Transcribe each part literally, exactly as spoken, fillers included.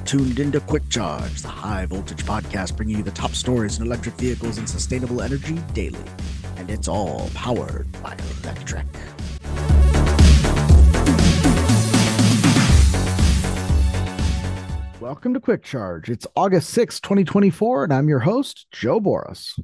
tuned into Quick Charge, the high voltage podcast bringing you the top stories in electric vehicles and sustainable energy daily. And it's all powered by electric. Welcome to Quick Charge. It's August sixth, twenty twenty-four, and I'm your host, Joe Boris.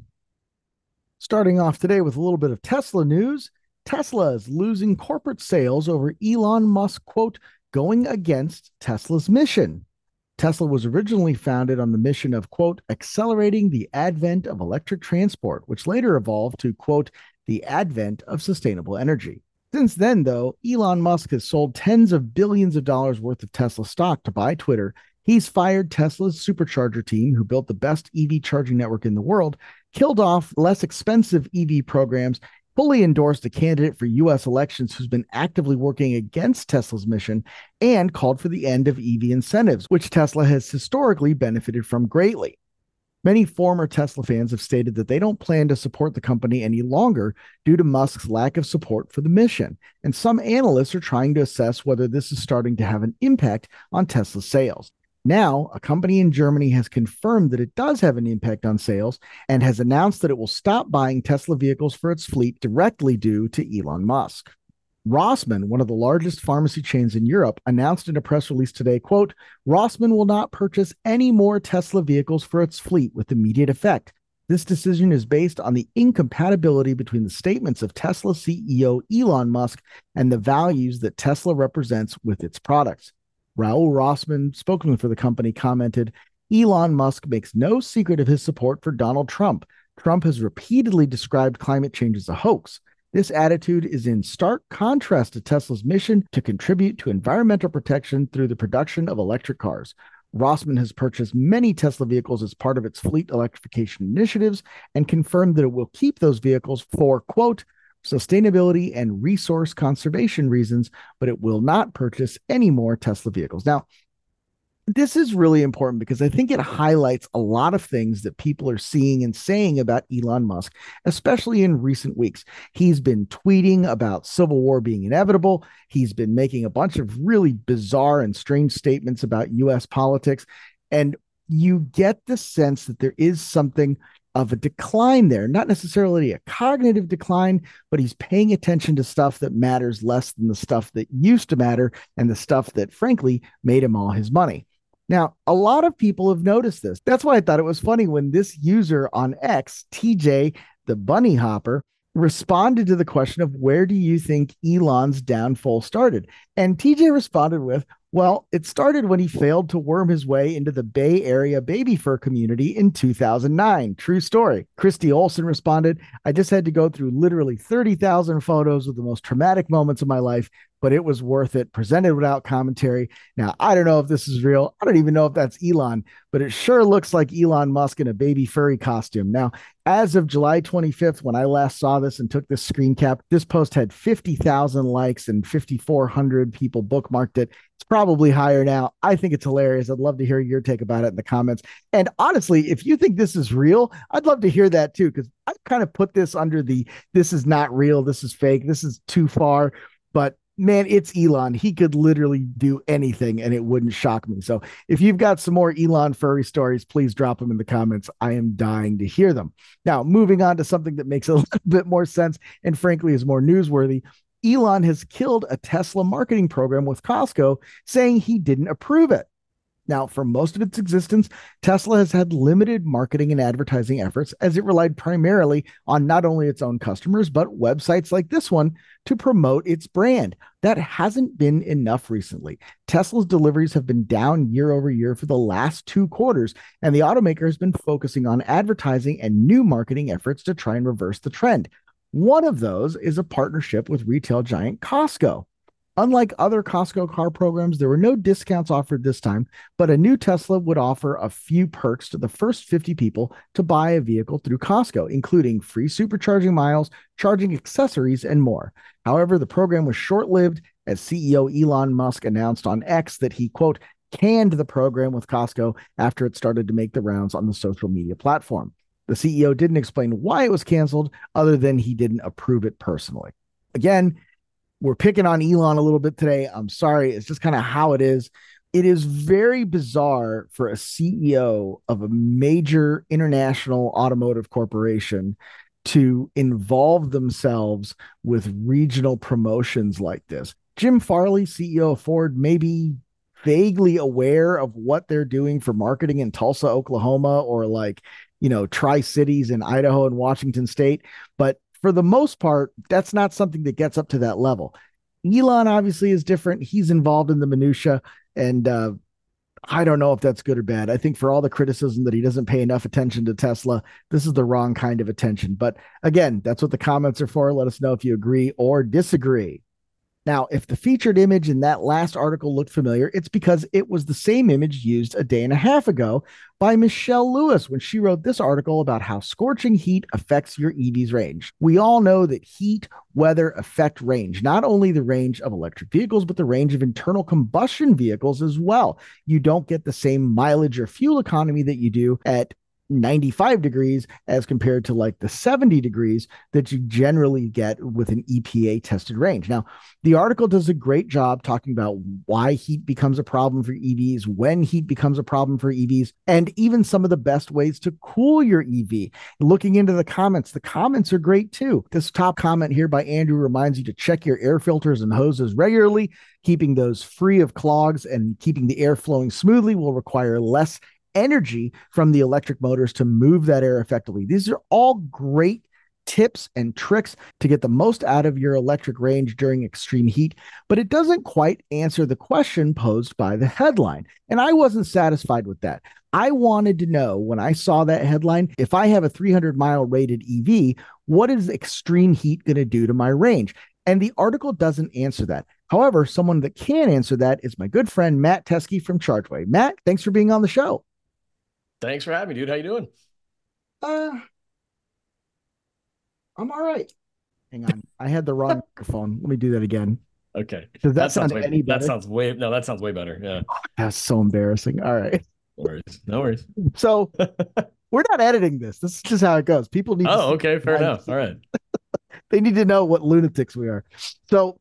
Starting off today with a little bit of Tesla news. Tesla is losing corporate sales over Elon Musk, quote, going against Tesla's mission. Tesla was originally founded on the mission of, quote, accelerating the advent of electric transport, which later evolved to, quote, the advent of sustainable energy. Since then, though, Elon Musk has sold tens of billions of dollars worth of Tesla stock to buy Twitter. He's fired Tesla's supercharger team, who built the best E V charging network in the world, killed off less expensive E V programs, fully endorsed a candidate for U S elections who's been actively working against Tesla's mission, and called for the end of E V incentives, which Tesla has historically benefited from greatly. Many former Tesla fans have stated that they don't plan to support the company any longer due to Musk's lack of support for the mission, and some analysts are trying to assess whether this is starting to have an impact on Tesla's sales. Now, a company in Germany has confirmed that it does have an impact on sales and has announced that it will stop buying Tesla vehicles for its fleet directly due to Elon Musk. Rossmann, one of the largest pharmacy chains in Europe, announced in a press release today, quote, Rossmann will not purchase any more Tesla vehicles for its fleet with immediate effect. This decision is based on the incompatibility between the statements of Tesla C E O Elon Musk and the values that Tesla represents with its products. Raul Rossmann, spokesman for the company, commented, Elon Musk makes no secret of his support for Donald Trump. Trump has repeatedly described climate change as a hoax. This attitude is in stark contrast to Tesla's mission to contribute to environmental protection through the production of electric cars. Rossmann has purchased many Tesla vehicles as part of its fleet electrification initiatives and confirmed that it will keep those vehicles for, quote, sustainability and resource conservation reasons, but it will not purchase any more Tesla vehicles. Now, this is really important because I think it highlights a lot of things that people are seeing and saying about Elon Musk, especially in recent weeks. He's been tweeting about civil war being inevitable. He's been making a bunch of really bizarre and strange statements about U S politics. And you get the sense that there is something of a decline there, not necessarily a cognitive decline, but he's paying attention to stuff that matters less than the stuff that used to matter and the stuff that, frankly, made him all his money. Now, a lot of people have noticed this. That's why I thought it was funny when this user on X, T J, the bunny hopper, responded to the question of where do you think Elon's downfall started? And T J responded with, well, it started when he failed to worm his way into the Bay Area baby fur community in two thousand nine. True story. Christy Olson responded, I just had to go through literally thirty thousand photos of the most traumatic moments of my life, but it was worth it. Presented without commentary. Now, I don't know if this is real. I don't even know if that's Elon, but it sure looks like Elon Musk in a baby furry costume. Now, as of July twenty-fifth, when I last saw this and took this screen cap, this post had fifty thousand likes and fifty-four hundred people bookmarked it. It's probably higher now. I think it's hilarious. I'd love to hear your take about it in the comments. And honestly, if you think this is real, I'd love to hear that too, because I kind of put this under the, this is not real, this is fake, this is too far. But man, it's Elon. He could literally do anything and it wouldn't shock me. So if you've got some more Elon furry stories, please drop them in the comments. I am dying to hear them. Now, moving on to something that makes a little bit more sense and frankly is more newsworthy. Elon has killed a Tesla marketing program with Costco, saying he didn't approve it. Now, for most of its existence, Tesla has had limited marketing and advertising efforts as it relied primarily on not only its own customers, but websites like this one to promote its brand. That hasn't been enough recently. Tesla's deliveries have been down year over year for the last two quarters, and the automaker has been focusing on advertising and new marketing efforts to try and reverse the trend. One of those is a partnership with retail giant Costco. Unlike other Costco car programs, there were no discounts offered this time, but a new Tesla would offer a few perks to the first fifty people to buy a vehicle through Costco, including free supercharging miles, charging accessories, and more. However, the program was short-lived as C E O Elon Musk announced on X that he, quote, canned the program with Costco after it started to make the rounds on the social media platform. The C E O didn't explain why it was canceled other than he didn't approve it personally. Again, we're picking on Elon a little bit today. I'm sorry. It's just kind of how it is. it is very bizarre for a C E O of a major international automotive corporation to involve themselves with regional promotions like this. Jim Farley, C E O of Ford, maybe vaguely aware of what they're doing for marketing in Tulsa, Oklahoma, or like, you know, Tri Cities in Idaho and Washington State. But for the most part, that's not something that gets up to that level. Elon obviously is different. He's involved in the minutia, and uh, I don't know if that's good or bad. I think for all the criticism that he doesn't pay enough attention to Tesla, this is the wrong kind of attention. But again, that's what the comments are for. Let us know if you agree or disagree. Now, if the featured image in that last article looked familiar, it's because it was the same image used a day and a half ago by Michelle Lewis when she wrote this article about how scorching heat affects your E V's range. We all know that heat, weather affect range, not only the range of electric vehicles, but the range of internal combustion vehicles as well. You don't get the same mileage or fuel economy that you do at ninety-five degrees as compared to like the seventy degrees that you generally get with an E P A tested range. Now, the article does a great job talking about why heat becomes a problem for E Vs, when heat becomes a problem for E Vs, and even some of the best ways to cool your E V. Looking into the comments, the comments are great too. This top comment here by Andrew reminds you to check your air filters and hoses regularly. Keeping those free of clogs and keeping the air flowing smoothly will require less energy from the electric motors to move that air effectively. These are all great tips and tricks to get the most out of your electric range during extreme heat, but it doesn't quite answer the question posed by the headline. And I wasn't satisfied with that. I wanted to know when I saw that headline, if I have a three hundred mile rated E V, what is extreme heat going to do to my range? And the article doesn't answer that. However, someone that can answer that is my good friend, Matt Teske from ChargeWay. Matt, thanks for being on the show. Thanks for having me, dude. How you doing? Uh, I'm all right. Hang on. I had the wrong microphone. Let me do that again. Okay. Does that, that sound sounds way, any better? That sounds way, no, that sounds way better. Yeah. Oh, that's so embarrassing. All right. No worries. No worries. So we're not editing this. This is just how it goes. People need Oh, to okay. Fair enough. All right. They need to know what lunatics we are. So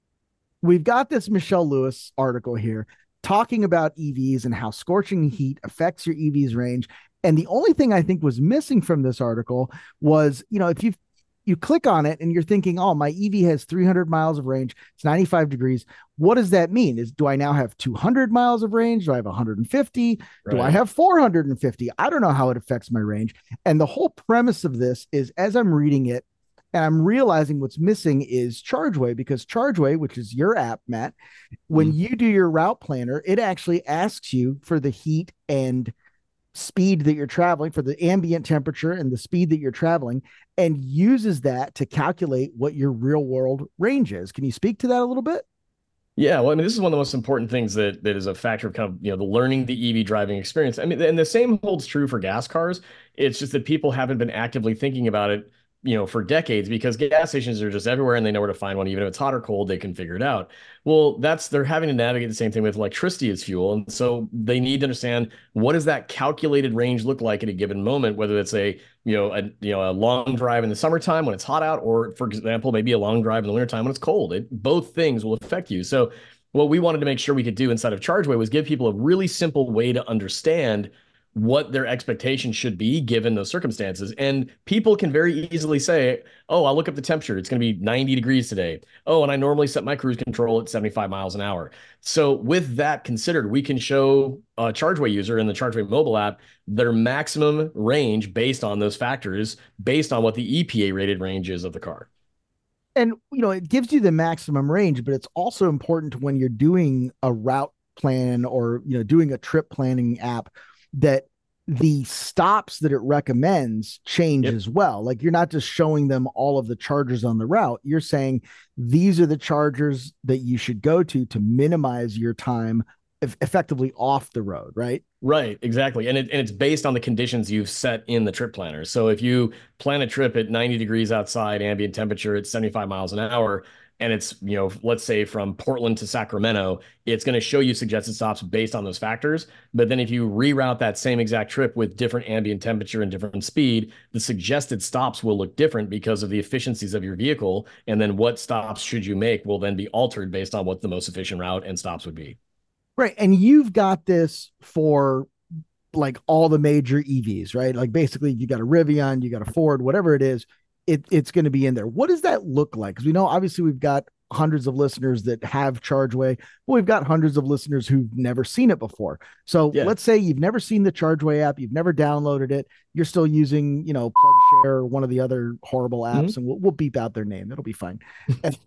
we've got this Michelle Lewis article here talking about E Vs and how scorching heat affects your E V's range. And the only thing I think was missing from this article was, you know, if you you click on it and you're thinking, oh, my E V has three hundred miles of range, it's ninety-five degrees. What does that mean? Is do I now have two hundred miles of range? Do I have one hundred fifty? Right. Do I have four hundred fifty? I don't know how it affects my range. And the whole premise of this is, as I'm reading it, and I'm realizing what's missing is ChargeWay, because ChargeWay, which is your app, Matt, when mm-hmm. you do your route planner, it actually asks you for the heat and speed that you're traveling, for the ambient temperature and the speed that you're traveling, and uses that to calculate what your real world range is. Can you speak to that a little bit? Yeah, well, I mean, this is one of the most important things that that is a factor of kind of, you know, the learning the E V driving experience. I mean, and the same holds true for gas cars. It's just that people haven't been actively thinking about it, you know, for decades, because gas stations are just everywhere and they know where to find one. Even if it's hot or cold, they can figure it out. Well, that's, they're having to navigate the same thing with electricity as fuel. And so they need to understand, what does that calculated range look like at a given moment, whether it's a, you know, a, you know, a long drive in the summertime when it's hot out, or for example, maybe a long drive in the wintertime when it's cold. It, both things will affect you. So what we wanted to make sure we could do inside of ChargeWay was give people a really simple way to understand what their expectations should be given those circumstances. And people can very easily say, oh, I'll look up the temperature. It's going to be ninety degrees today. Oh, and I normally set my cruise control at seventy-five miles an hour. So with that considered, we can show a ChargeWay user in the ChargeWay mobile app their maximum range based on those factors, based on what the E P A rated range is of the car. And, you know, it gives you the maximum range, but it's also important when you're doing a route plan or, you know, doing a trip planning app, that the stops that it recommends change yep. as well. Like, you're not just showing them all of the chargers on the route. You're saying these are the chargers that you should go to to minimize your time effectively off the road, right? Right, exactly. And, it, and it's based on the conditions you've set in the trip planner. So if you plan a trip at ninety degrees outside, ambient temperature at seventy-five miles an hour, and it's, you know, let's say from Portland to Sacramento, it's going to show you suggested stops based on those factors. But then if you reroute that same exact trip with different ambient temperature and different speed, the suggested stops will look different because of the efficiencies of your vehicle. And then what stops should you make will then be altered based on what the most efficient route and stops would be. Right. And you've got this for like all the major E Vs, right? Like basically you got a Rivian, you got a Ford, whatever it is, it, it's going to be in there. What does that look like? Because we know obviously we've got hundreds of listeners that have ChargeWay, but we've got hundreds of listeners who've never seen it before. So Yeah. let's say you've never seen the ChargeWay app, you've never downloaded it, you're still using, you know, PlugShare or one of the other horrible apps, Mhm. and we'll, we'll beep out their name. It'll be fine. And,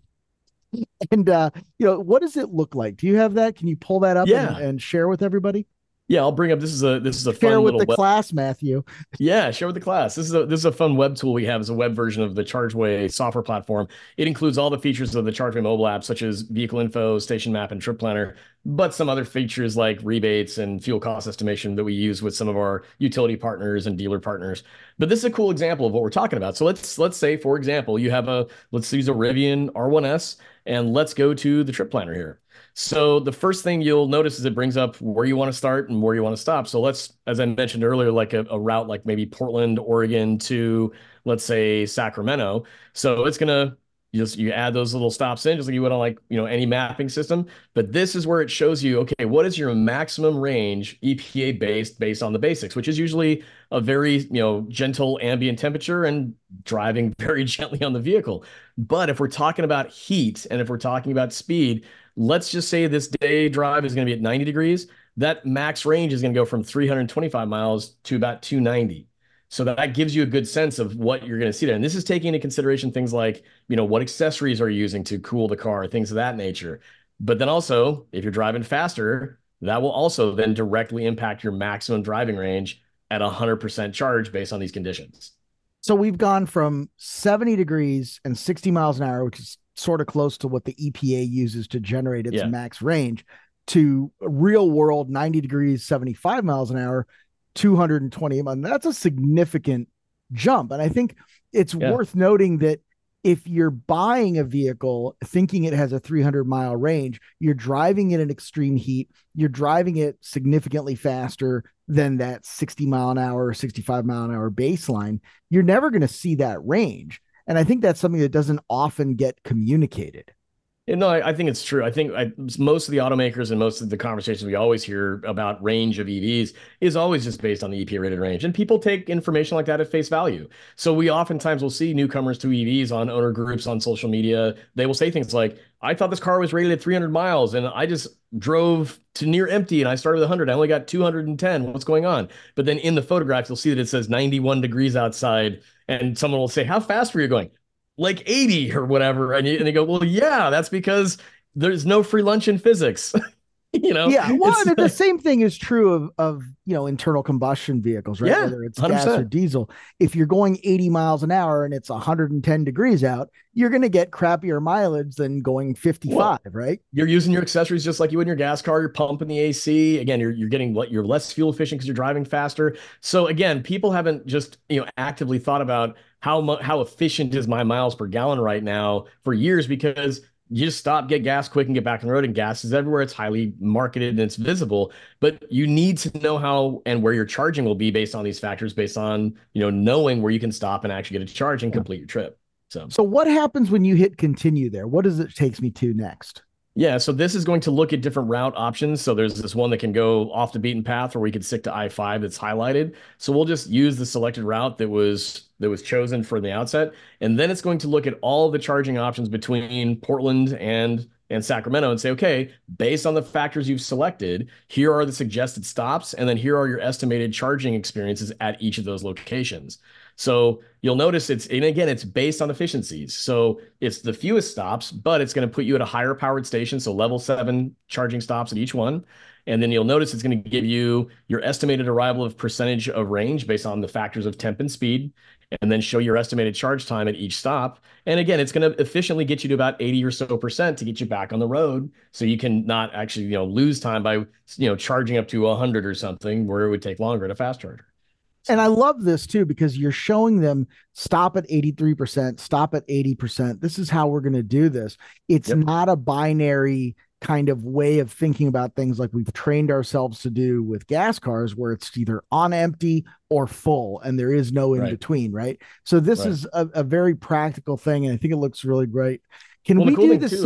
and uh, you know, what does it look like? Do you have that? Can you pull that up and, Yeah. and share with everybody? Yeah, I'll bring up this is a this is a Share fun with little the web. class, Matthew. Yeah, share with the class. This is a this is a fun web tool we have as a web version of the ChargeWay software platform. It includes all the features of the ChargeWay mobile app, such as vehicle info, station map, and trip planner, but some other features like rebates and fuel cost estimation that we use with some of our utility partners and dealer partners. But this is a cool example of what we're talking about. So let's let's say, for example, you have a let's use a Rivian R one S, and let's go to the trip planner here. So the first thing you'll notice is it brings up where you want to start and where you want to stop. So let's, as I mentioned earlier, like a, a route like maybe Portland, Oregon to, let's say, Sacramento. So it's gonna you just you add those little stops in just like you would on like you know any mapping system. But this is where it shows you, okay, what is your maximum range E P A based based on the basics, which is usually a very you know gentle ambient temperature and driving very gently on the vehicle. But if we're talking about heat and if we're talking about speed, let's just say this day drive is going to be at ninety degrees. That max range is going to go from three hundred twenty-five miles to about two ninety. So that gives you a good sense of what you're going to see there. And this is taking into consideration things like, you know, what accessories are you using to cool the car, things of that nature. But then also, if you're driving faster, that will also then directly impact your maximum driving range at one hundred percent charge based on these conditions. So we've gone from seventy degrees and sixty miles an hour, which is sort of close to what the E P A uses to generate its Yeah. max range, to real world ninety degrees, seventy-five miles an hour, two hundred twenty. And that's a significant jump. And I think it's Yeah. worth noting that if you're buying a vehicle thinking it has a three hundred mile range, you're driving it in extreme heat, you're driving it significantly faster than that sixty mile an hour, sixty-five mile an hour baseline, you're never going to see that range. And I think that's something that doesn't often get communicated. Yeah, no, I, I think it's true. I think I, most of the automakers and most of the conversations we always hear about range of E Vs is always just based on the E P A rated range. And people take information like that at face value. So we oftentimes will see newcomers to E Vs on owner groups on social media. They will say things like, I thought this car was rated at three hundred miles and I just drove to near empty and I started with one hundred. I only got two hundred ten. What's going on? But then in the photograph, you'll see that it says ninety-one degrees outside. And someone will say, how fast were you going? Like eighty or whatever. And you, and they go, well, yeah, that's because there's no free lunch in physics. you know? Yeah. Well, It's- and the same thing is true of, of, you know, internal combustion vehicles, right? Yeah, Whether it's one hundred gas or percent. diesel. If you're going eighty miles an hour and it's one hundred ten degrees out, you're going to get crappier mileage than going fifty-five, Well, right? You're using your accessories just like you would in your gas car. You're pumping the A C. Again, you're you're getting what you're less fuel efficient because you're driving faster. So again, people haven't just you know actively thought about how much how efficient is my miles per gallon right now for years because you just stop, get gas quick, and get back on the road. And gas is everywhere. It's highly marketed and it's visible. But you need to know how and where your charging will be based on these factors, based on you know knowing where you can stop and actually get a charge and complete your trip. So. So what happens when you hit continue there? What does it takes me to next? Yeah, so this is going to look at different route options. So there's this one that can go off the beaten path, or we could stick to I five that's highlighted. So we'll just use the selected route that was that was chosen for the outset, and then it's going to look at all the charging options between Portland and and Sacramento and say, okay, based on the factors you've selected, here are the suggested stops, and then here are your estimated charging experiences at each of those locations. So you'll notice it's, and again, it's based on efficiencies. So it's the fewest stops, but it's going to put you at a higher powered station. So level seven charging stops at each one. And then you'll notice it's going to give you your estimated arrival of percentage of range based on the factors of temp and speed, and then show your estimated charge time at each stop. And again, it's going to efficiently get you to about eighty or so percent to get you back on the road. So you can not actually, you know, lose time by, you know, charging up to a hundred or something where it would take longer at a fast charger. And I love this too, because you're showing them stop at eighty-three percent, stop at eighty percent. This is how we're going to do this. It's Yep. not a binary kind of way of thinking about things like we've trained ourselves to do with gas cars, where it's either on empty or full, and there is no in Right. between, right? So this Right. is a, a very practical thing, and I think it looks really great. Can Well, we the cool do thing the too same? is,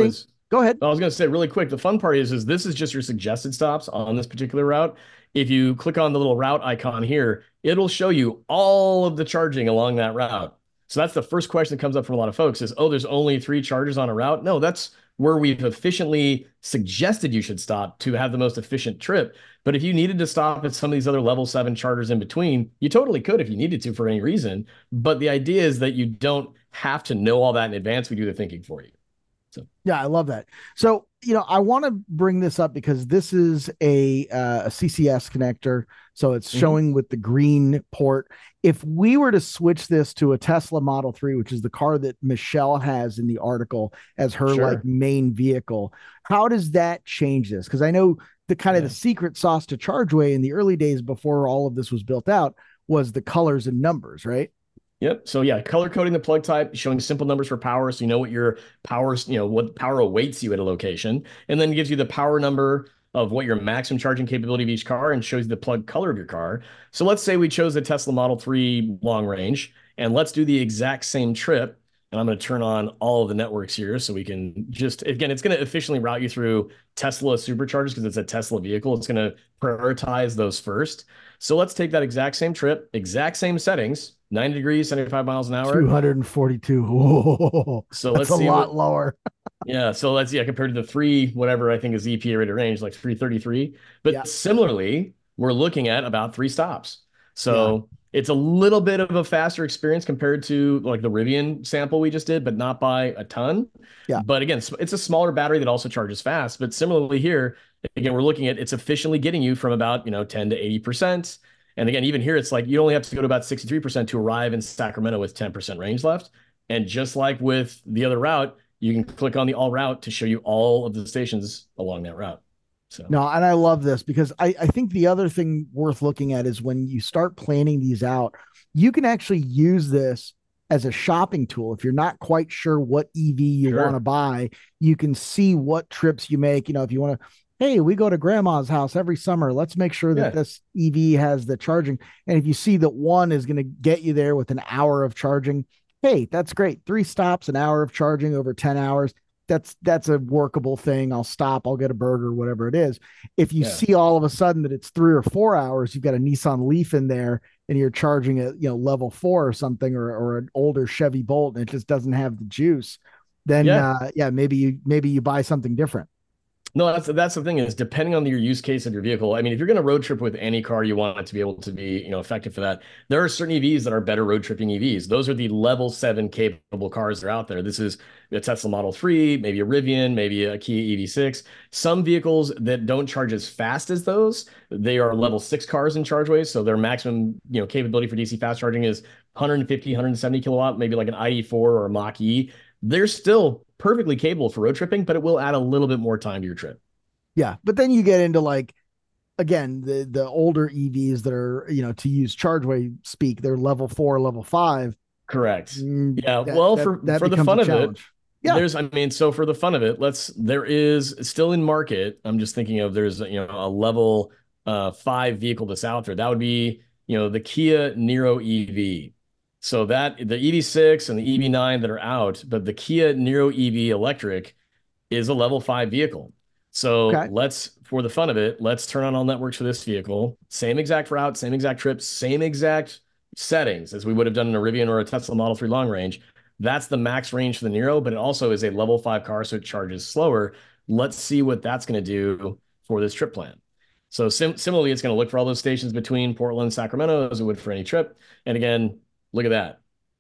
Go ahead. I was going to say really quick, the fun part is, is this is just your suggested stops on this particular route. If you click on the little route icon here, it'll show you all of the charging along that route. So that's the first question that comes up from a lot of folks is, oh, there's only three chargers on a route. No, that's where we've efficiently suggested you should stop to have the most efficient trip. But if you needed to stop at some of these other level seven chargers in between, you totally could if you needed to for any reason. But the idea is that you don't have to know all that in advance. We do the thinking for you. So. Yeah, I love that. So, you know, I want to bring this up because this is a, uh, a C C S connector. So it's showing mm-hmm. with the green port. If we were to switch this to a Tesla Model three, which is the car that Michelle has in the article as her sure. like main vehicle, how does that change this? Because I know the kind yeah. of the secret sauce to ChargeWay in the early days before all of this was built out was the colors and numbers, right? Yep. So yeah, color coding the plug type, showing simple numbers for power. So you know what your power, you know, what power awaits you at a location, and then gives you the power number of what your maximum charging capability of each car and shows you the plug color of your car. So let's say we chose the Tesla Model three long range, and let's do the exact same trip. And I'm going to turn on all of the networks here so we can just, again, it's going to efficiently route you through Tesla superchargers because it's a Tesla vehicle. It's going to prioritize those first. So let's take that exact same trip, exact same settings, ninety degrees, seventy-five miles an hour. two hundred forty-two. Whoa, so that's let's a see lot what, lower. yeah. So let's, yeah, compared to the three, whatever I think is the E P A rated range, like three thirty-three. But yeah. similarly, we're looking at about three stops. So yeah. it's a little bit of a faster experience compared to like the Rivian sample we just did, but not by a ton. Yeah. But again, it's a smaller battery that also charges fast. But similarly here, again, we're looking at it's efficiently getting you from about, you know, ten to eighty percent. And again, even here, it's like you only have to go to about sixty-three percent to arrive in Sacramento with ten percent range left. And just like with the other route, you can click on the all route to show you all of the stations along that route. So no, and I love this because I, I think the other thing worth looking at is when you start planning these out, you can actually use this as a shopping tool. If you're not quite sure what E V you sure. want to buy, you can see what trips you make. You know, if you want to, hey, we go to grandma's house every summer, let's make sure that yeah. this E V has the charging. And if you see that one is going to get you there with an hour of charging, hey, that's great. Three stops, an hour of charging over ten hours. That's that's a workable thing. I'll stop, I'll get a burger, whatever it is. If you yeah. see all of a sudden that it's three or four hours, you've got a Nissan Leaf in there and you're charging at, you know, level four or something, or, or an older Chevy Bolt, and it just doesn't have the juice, then yeah, uh, yeah maybe you maybe you buy something different. No, that's that's the thing is depending on your use case of your vehicle. I mean, if you're going to road trip with any car, you want it to be able to be, you know, effective for that. There are certain E Vs that are better road tripping E Vs. Those are the level seven capable cars that are out there. This is a Tesla Model three, maybe a Rivian, maybe a Kia E V six. Some vehicles that don't charge as fast as those, they are level six cars in ChargeWay. So their maximum, you know, capability for D C fast charging is one fifty, one seventy kilowatt, maybe like an I D four or a Mach-E. They're still perfectly capable for road tripping, but it will add a little bit more time to your trip. Yeah. But then you get into like, again, the, the older E Vs that are, you know, to use ChargeWay speak, they're level four, level five. Correct. Mm, yeah. That, well, that, for, that for the fun of it, yeah. there's, I mean, so for the fun of it, let's, there is still in market. I'm just thinking of, there's, you know, a level uh, five vehicle that's out there. That would be, you know, the Kia Niro E V. So that the E V six and the E V nine that are out, but the Kia Niro E V electric is a level five vehicle. So okay. let's, for the fun of it, let's turn on all networks for this vehicle. Same exact route, same exact trip, same exact settings as we would have done in a Rivian or a Tesla Model three long range. That's the max range for the Niro, but it also is a level five car, so it charges slower. Let's see what that's going to do for this trip plan. So sim similarly, it's going to look for all those stations between Portland and Sacramento as it would for any trip. And again, look at that.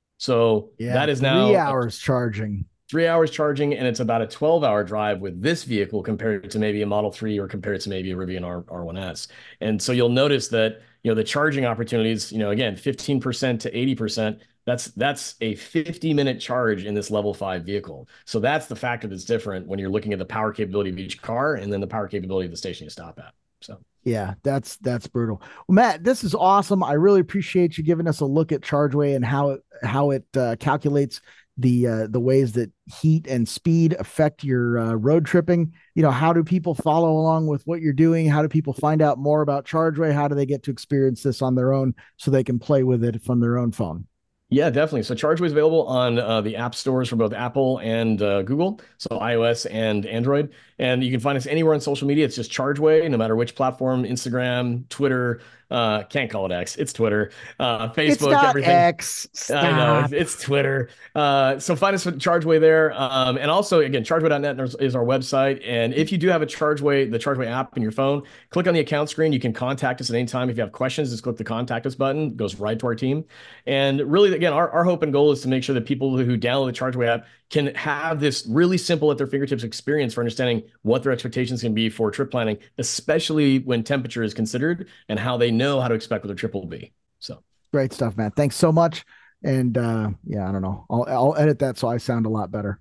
So yeah, that is now three hours charging. Three hours charging, and it's about a twelve hour drive with this vehicle compared to maybe a Model three or compared to maybe a Rivian R, R1S. And so you'll notice that, you know, the charging opportunities, you know, again, fifteen percent to eighty percent, that's, that's a fifty minute charge in this level five vehicle. So that's the factor that's different when you're looking at the power capability of each car and then the power capability of the station you stop at. So yeah, that's that's brutal. Well, Matt, this is awesome. I really appreciate you giving us a look at ChargeWay and how it how it uh, calculates the uh, the ways that heat and speed affect your uh, road tripping. You know, how do people follow along with what you're doing? How do people find out more about ChargeWay? How do they get to experience this on their own so they can play with it from their own phone? Yeah, definitely. So ChargeWay is available on uh, the app stores for both Apple and uh, Google, so iOS and Android. And you can find us anywhere on social media. It's just ChargeWay, no matter which platform, Instagram, Twitter. Uh, can't call it X. It's Twitter, uh, It's Facebook, not everything. X. I know it's, Stop. it's Twitter. Uh, so find us with ChargeWay there. Um, and also, again, chargeway dot net is, is our website. And if you do have a ChargeWay, the ChargeWay app in your phone, click on the account screen. You can contact us at any time. If you have questions, just click the contact us button. It goes right to our team. And really, again, our, our hope and goal is to make sure that people who download the ChargeWay app can have this really simple at their fingertips experience for understanding what their expectations can be for trip planning, especially when temperature is considered and how they know how to expect what their trip will be. So Great stuff, Matt. Thanks so much. And uh, yeah, I don't know. I'll I'll edit that so I sound a lot better.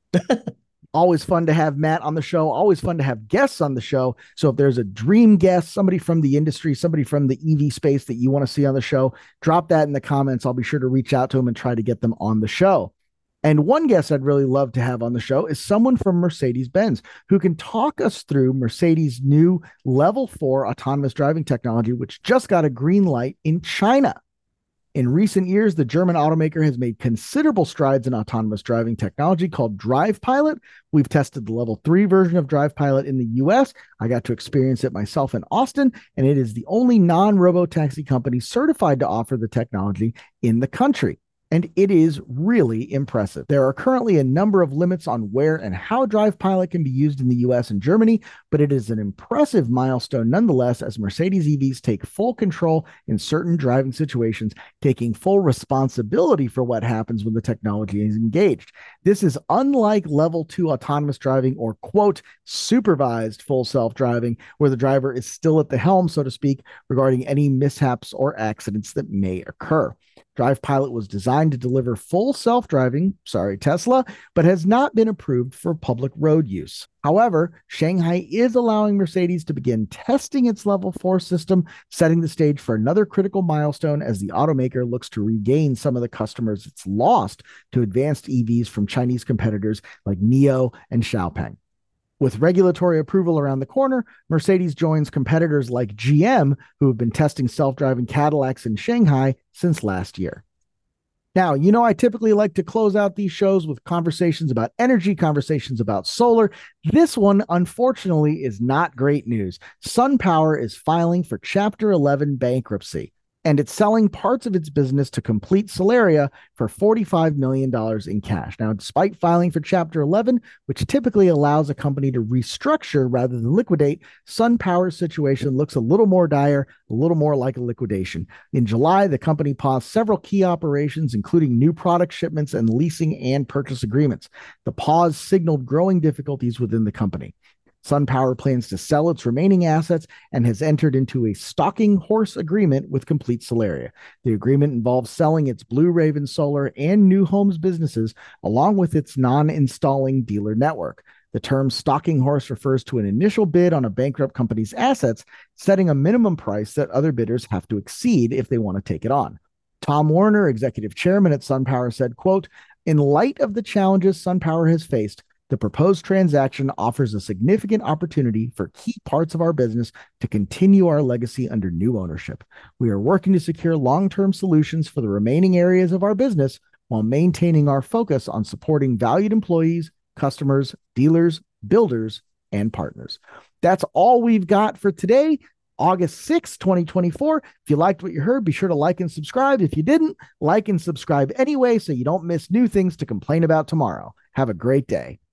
Always fun to have Matt on the show. Always fun to have guests on the show. So if there's a dream guest, somebody from the industry, somebody from the E V space that you want to see on the show, drop that in the comments. I'll be sure to reach out to them and try to get them on the show. And one guest I'd really love to have on the show is someone from Mercedes-Benz who can talk us through Mercedes' new level four autonomous driving technology, which just got a green light in China. In recent years, the German automaker has made considerable strides in autonomous driving technology called Drive Pilot. We've tested the level three version of Drive Pilot in the U S. I got to experience it myself in Austin, and it is the only non-robotaxi company certified to offer the technology in the country. And it is really impressive. There are currently a number of limits on where and how Drive Pilot can be used in the U S and Germany, but it is an impressive milestone nonetheless as Mercedes E Vs take full control in certain driving situations, taking full responsibility for what happens when the technology is engaged. This is unlike level two autonomous driving or, quote, supervised full self-driving, where the driver is still at the helm, so to speak, regarding any mishaps or accidents that may occur. Drive Pilot was designed to deliver full self-driving, sorry, Tesla, but has not been approved for public road use. However, Shanghai is allowing Mercedes to begin testing its level four system, setting the stage for another critical milestone as the automaker looks to regain some of the customers it's lost to advanced E Vs from Chinese competitors like NIO and Xiaopeng. With regulatory approval around the corner, Mercedes joins competitors like G M, who have been testing self-driving Cadillacs in Shanghai since last year. Now, you know, I typically like to close out these shows with conversations about energy, conversations about solar. This one, unfortunately, is not great news. SunPower is filing for Chapter eleven bankruptcy, and it's selling parts of its business to Complete Solaria for forty-five million dollars in cash. Now, despite filing for Chapter eleven, which typically allows a company to restructure rather than liquidate, SunPower's situation looks a little more dire, a little more like a liquidation. In July, the company paused several key operations, including new product shipments and leasing and purchase agreements. The pause signaled growing difficulties within the company. SunPower plans to sell its remaining assets and has entered into a stalking horse agreement with Complete Solaria. The agreement involves selling its Blue Raven Solar and New Homes businesses, along with its non-installing dealer network. The term stalking horse refers to an initial bid on a bankrupt company's assets, setting a minimum price that other bidders have to exceed if they want to take it on. Tom Werner, executive chairman at SunPower, said, quote, "In light of the challenges SunPower has faced, the proposed transaction offers a significant opportunity for key parts of our business to continue our legacy under new ownership. We are working to secure long-term solutions for the remaining areas of our business while maintaining our focus on supporting valued employees, customers, dealers, builders, and partners." That's all we've got for today, August sixth, twenty twenty-four. If you liked what you heard, be sure to like and subscribe. If you didn't, like and subscribe anyway so you don't miss new things to complain about tomorrow. Have a great day.